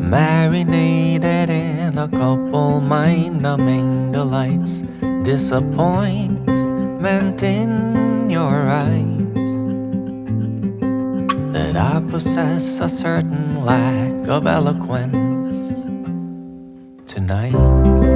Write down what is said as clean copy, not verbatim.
Marinated in a couple mind-numbing delights, disappointment in your eyes, that I possess a certain lack of eloquence tonight.